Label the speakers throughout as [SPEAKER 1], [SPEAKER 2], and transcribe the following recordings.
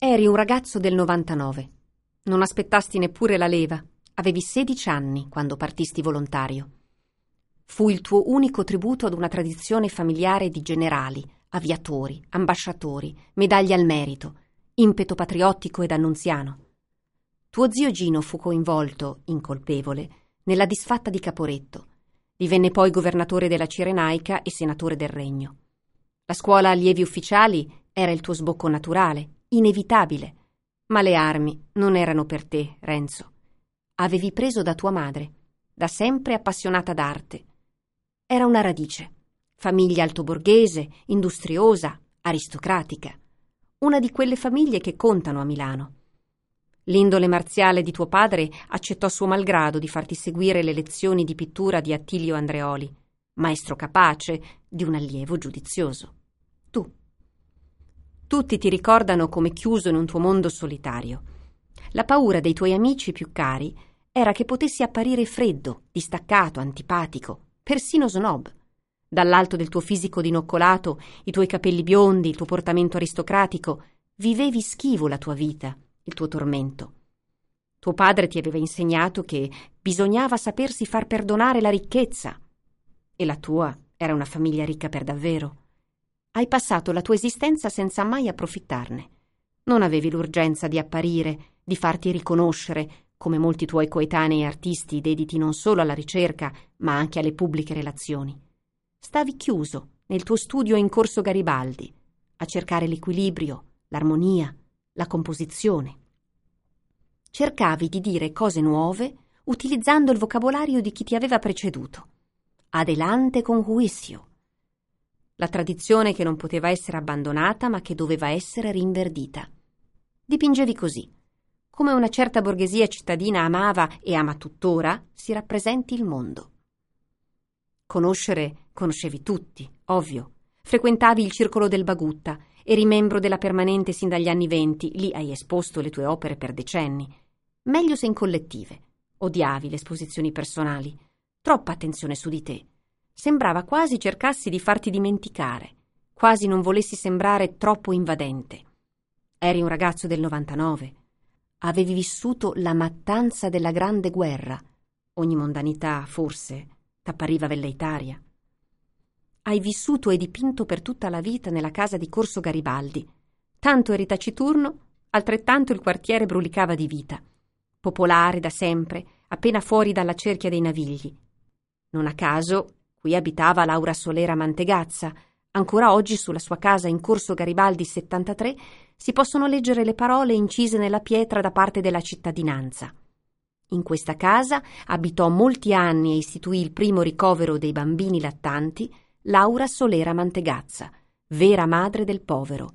[SPEAKER 1] Eri un ragazzo del 99. Non aspettasti neppure la leva. Avevi 16 anni quando partisti volontario. Fu il tuo unico tributo ad una tradizione familiare di generali, aviatori, ambasciatori, medaglie al merito, impeto patriottico ed annunziano. Tuo zio Gino fu coinvolto, incolpevole, nella disfatta di Caporetto. Divenne poi governatore della Cirenaica e senatore del Regno. La scuola allievi ufficiali era il tuo sbocco naturale, inevitabile, ma le armi non erano per te, Renzo. Avevi preso da tua madre, da sempre appassionata d'arte. Era una radice, famiglia altoborghese, industriosa, aristocratica, una di quelle famiglie che contano a Milano. L'indole marziale di tuo padre accettò suo malgrado di farti seguire le lezioni di pittura di Attilio Andreoli, maestro capace di un allievo giudizioso. Tutti ti ricordano come chiuso in un tuo mondo solitario. La paura dei tuoi amici più cari era che potessi apparire freddo, distaccato, antipatico, persino snob. Dall'alto del tuo fisico dinoccolato, i tuoi capelli biondi, il tuo portamento aristocratico, vivevi schivo la tua vita, il tuo tormento. Tuo padre ti aveva insegnato che bisognava sapersi far perdonare la ricchezza. E la tua era una famiglia ricca per davvero. Hai passato la tua esistenza senza mai approfittarne. Non avevi l'urgenza di apparire, di farti riconoscere, come molti tuoi coetanei artisti dediti non solo alla ricerca, ma anche alle pubbliche relazioni. Stavi chiuso nel tuo studio in Corso Garibaldi, a cercare l'equilibrio, l'armonia, la composizione. Cercavi di dire cose nuove utilizzando il vocabolario di chi ti aveva preceduto. Adelante con juicio. La tradizione che non poteva essere abbandonata ma che doveva essere rinverdita. Dipingevi così, come una certa borghesia cittadina amava e ama tuttora, si rappresenti il mondo. Conoscevi tutti, ovvio. Frequentavi il circolo del Bagutta, eri membro della Permanente sin dagli anni '20, lì hai esposto le tue opere per decenni. Meglio se in collettive. Odiavi le esposizioni personali. Troppa attenzione su di te. Sembrava quasi cercassi di farti dimenticare, quasi non volessi sembrare troppo invadente. Eri un ragazzo del 99. Avevi vissuto la mattanza della Grande Guerra. Ogni mondanità, forse, t'appariva velleitaria. Hai vissuto e dipinto per tutta la vita nella casa di Corso Garibaldi. Tanto eri taciturno, altrettanto il quartiere brulicava di vita. Popolare da sempre, appena fuori dalla cerchia dei Navigli. Non a caso qui abitava Laura Solera Mantegazza. Ancora oggi sulla sua casa in Corso Garibaldi 73 si possono leggere le parole incise nella pietra da parte della cittadinanza. In questa casa abitò molti anni e istituì il primo ricovero dei bambini lattanti Laura Solera Mantegazza, vera madre del povero.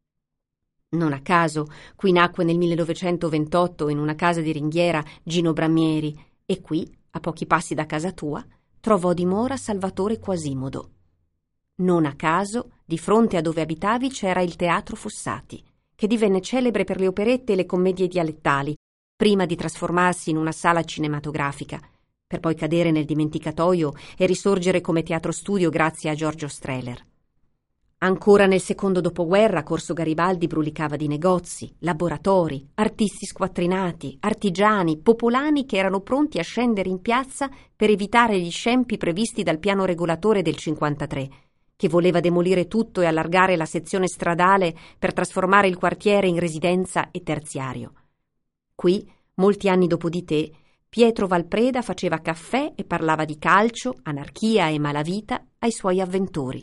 [SPEAKER 1] Non a caso qui nacque nel 1928 in una casa di ringhiera Gino Bramieri e qui, a pochi passi da casa tua, trovò dimora Salvatore Quasimodo. Non a caso, di fronte a dove abitavi c'era il Teatro Fossati, che divenne celebre per le operette e le commedie dialettali, prima di trasformarsi in una sala cinematografica, per poi cadere nel dimenticatoio e risorgere come teatro studio grazie a Giorgio Strehler. Ancora nel secondo dopoguerra Corso Garibaldi brulicava di negozi, laboratori, artisti squattrinati, artigiani, popolani che erano pronti a scendere in piazza per evitare gli scempi previsti dal piano regolatore del 53, che voleva demolire tutto e allargare la sezione stradale per trasformare il quartiere in residenza e terziario. Qui, molti anni dopo di te, Pietro Valpreda faceva caffè e parlava di calcio, anarchia e malavita ai suoi avventori.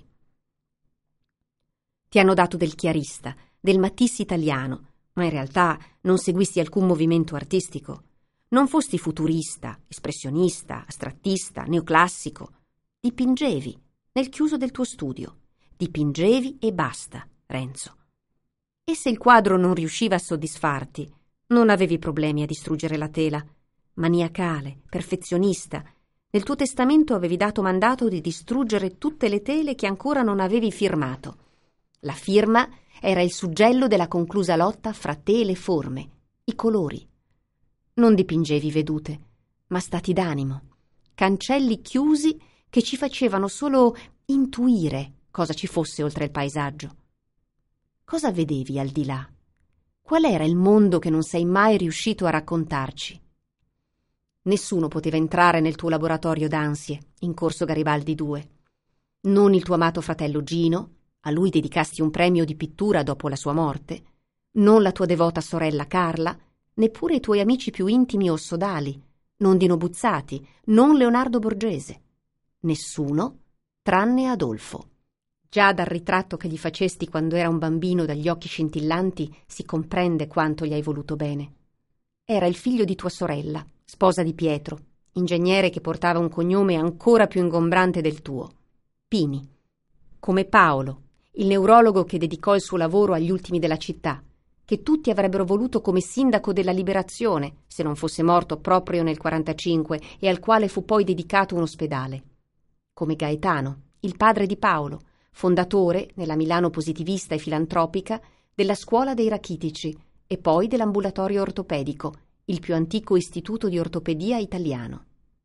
[SPEAKER 1] Ti hanno dato del chiarista, del Matisse italiano, ma in realtà non seguisti alcun movimento artistico. Non fosti futurista, espressionista, astrattista, neoclassico. Dipingevi, nel chiuso del tuo studio. Dipingevi e basta, Renzo. E se il quadro non riusciva a soddisfarti, non avevi problemi a distruggere la tela. Maniacale, perfezionista. Nel tuo testamento avevi dato mandato di distruggere tutte le tele che ancora non avevi firmato. La firma era il suggello della conclusa lotta fra te e le forme, i colori. Non dipingevi vedute, ma stati d'animo, cancelli chiusi che ci facevano solo intuire cosa ci fosse oltre il paesaggio. Cosa vedevi al di là? Qual era il mondo che non sei mai riuscito a raccontarci? Nessuno poteva entrare nel tuo laboratorio d'ansie in Corso Garibaldi 2. Non il tuo amato fratello Gino, a lui dedicasti un premio di pittura dopo la sua morte, non la tua devota sorella Carla, neppure i tuoi amici più intimi o sodali, non Dino Buzzati, non Leonardo Borgese. Nessuno, tranne Adolfo. Già dal ritratto che gli facesti quando era un bambino dagli occhi scintillanti si comprende quanto gli hai voluto bene. Era il figlio di tua sorella, sposa di Pietro, ingegnere che portava un cognome ancora più ingombrante del tuo, Pini. Come Paolo, il neurologo che dedicò il suo lavoro agli ultimi della città, che tutti avrebbero voluto come sindaco della Liberazione, se non fosse morto proprio nel 45 e al quale fu poi dedicato un ospedale. Come Gaetano, il padre di Paolo, fondatore, nella Milano positivista e filantropica, della scuola dei rachitici e poi dell'ambulatorio ortopedico, il più antico istituto di ortopedia italiano.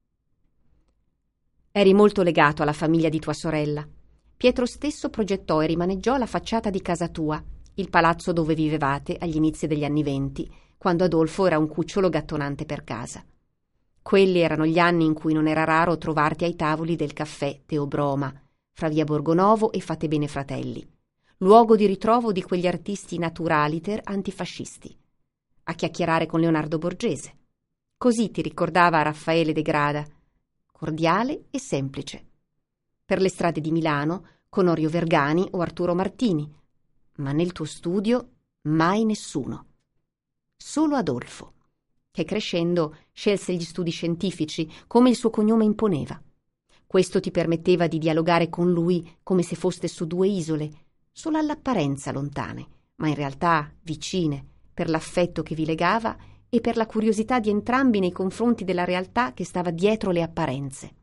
[SPEAKER 1] Eri molto legato alla famiglia di tua sorella. Pietro stesso progettò e rimaneggiò la facciata di casa tua, il palazzo dove vivevate agli inizi degli anni '20, quando Adolfo era un cucciolo gattonante per casa. Quelli erano gli anni in cui non era raro trovarti ai tavoli del caffè Teobroma, fra via Borgonovo e Fate Bene Fratelli, luogo di ritrovo di quegli artisti naturaliter antifascisti, a chiacchierare con Leonardo Borgese. Così ti ricordava Raffaele De Grada, cordiale e semplice. Per le strade di Milano, con Orio Vergani o Arturo Martini, ma nel tuo studio mai nessuno. Solo Adolfo, che crescendo scelse gli studi scientifici come il suo cognome imponeva. Questo ti permetteva di dialogare con lui come se foste su due isole, solo all'apparenza lontane, ma in realtà vicine, per l'affetto che vi legava e per la curiosità di entrambi nei confronti della realtà che stava dietro le apparenze.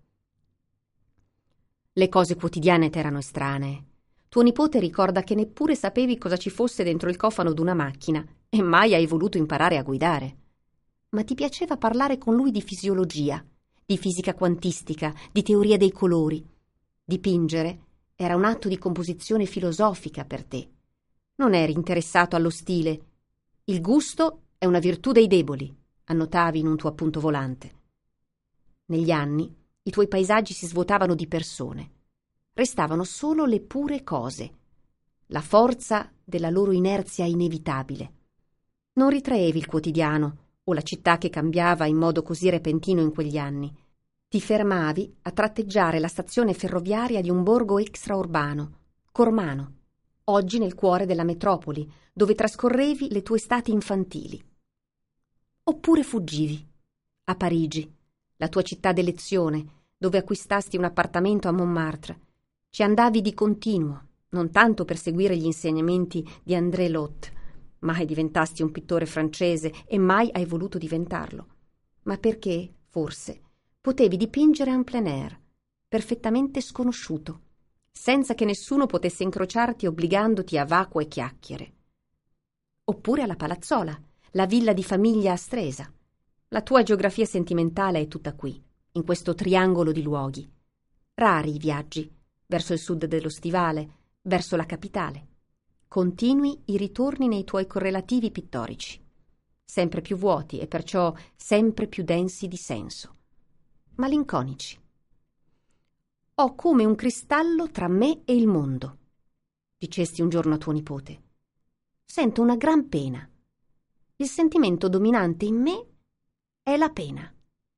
[SPEAKER 1] Le cose quotidiane t'erano estranee. Tuo nipote ricorda che neppure sapevi cosa ci fosse dentro il cofano d'una macchina e mai hai voluto imparare a guidare. Ma ti piaceva parlare con lui di fisiologia, di fisica quantistica, di teoria dei colori. Dipingere era un atto di composizione filosofica per te. Non eri interessato allo stile. Il gusto è una virtù dei deboli, annotavi in un tuo appunto volante. Negli anni i tuoi paesaggi si svuotavano di persone. Restavano solo le pure cose, la forza della loro inerzia inevitabile. Non ritraevi il quotidiano o la città che cambiava in modo così repentino in quegli anni. Ti fermavi a tratteggiare la stazione ferroviaria di un borgo extraurbano, Cormano, oggi nel cuore della metropoli, dove trascorrevi le tue estati infantili. Oppure fuggivi, a Parigi, la tua città d'elezione, dove acquistasti un appartamento a Montmartre. Ci andavi di continuo, non tanto per seguire gli insegnamenti di André Lotte, mai diventasti un pittore francese e mai hai voluto diventarlo, ma perché, forse, potevi dipingere en plein air, perfettamente sconosciuto, senza che nessuno potesse incrociarti obbligandoti a vacue chiacchiere. Oppure alla Palazzola, la villa di famiglia a Stresa. La tua geografia sentimentale è tutta qui, in questo triangolo di luoghi. Rari i viaggi, verso il sud dello Stivale, verso la capitale. Continui i ritorni nei tuoi correlativi pittorici, sempre più vuoti e perciò sempre più densi di senso, malinconici. Ho come un cristallo tra me e il mondo, dicesti un giorno a tuo nipote. Sento una gran pena. Il sentimento dominante in me è la pena.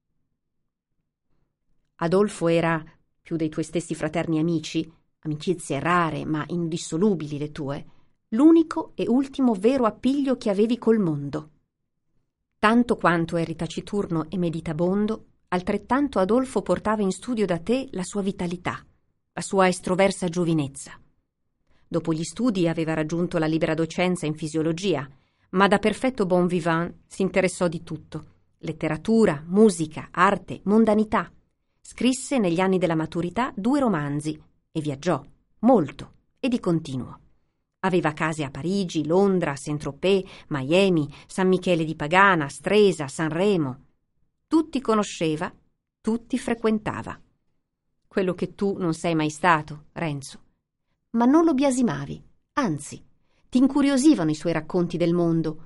[SPEAKER 1] Adolfo era, più dei tuoi stessi fraterni amici, amicizie rare ma indissolubili le tue, l'unico e ultimo vero appiglio che avevi col mondo. Tanto quanto eri taciturno e meditabondo, altrettanto Adolfo portava in studio da te la sua vitalità, la sua estroversa giovinezza. Dopo gli studi aveva raggiunto la libera docenza in fisiologia, ma da perfetto bon vivant si interessò di tutto: letteratura, musica, arte, mondanità. Scrisse negli anni della maturità 2 romanzi e viaggiò molto e di continuo. Aveva case a Parigi, Londra, Saint-Tropez, Miami, San Michele di Pagana, Stresa, Sanremo. Tutti conosceva, tutti frequentava. Quello che tu non sei mai stato, Renzo. Ma non lo biasimavi, anzi, ti incuriosivano i suoi racconti del mondo,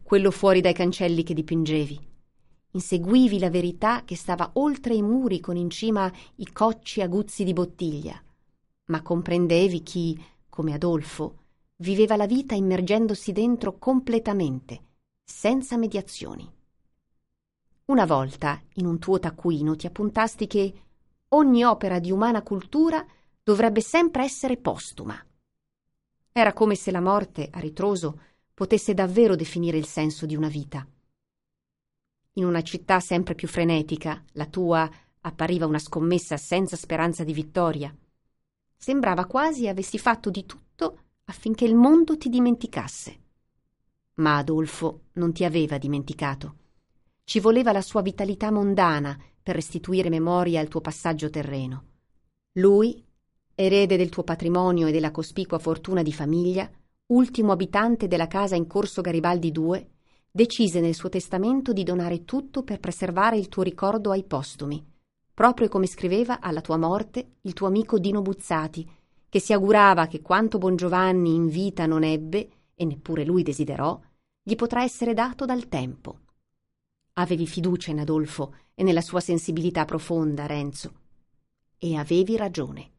[SPEAKER 1] quello fuori dai cancelli che dipingevi. Inseguivi la verità che stava oltre i muri con in cima i cocci aguzzi di bottiglia, ma comprendevi chi, come Adolfo, viveva la vita immergendosi dentro completamente, senza mediazioni. Una volta, in un tuo taccuino, ti appuntasti che ogni opera di umana cultura dovrebbe sempre essere postuma. Era come se la morte, a ritroso, potesse davvero definire il senso di una vita. In una città sempre più frenetica, la tua appariva una scommessa senza speranza di vittoria. Sembrava quasi avessi fatto di tutto affinché il mondo ti dimenticasse. Ma Adolfo non ti aveva dimenticato. Ci voleva la sua vitalità mondana per restituire memoria al tuo passaggio terreno. Lui, erede del tuo patrimonio e della cospicua fortuna di famiglia, ultimo abitante della casa in Corso Garibaldi 2, decise nel suo testamento di donare tutto per preservare il tuo ricordo ai postumi, proprio come scriveva alla tua morte il tuo amico Dino Buzzati, che si augurava che quanto Bongiovanni in vita non ebbe, e neppure lui desiderò, gli potrà essere dato dal tempo. Avevi fiducia in Adolfo e nella sua sensibilità profonda, Renzo, e avevi ragione.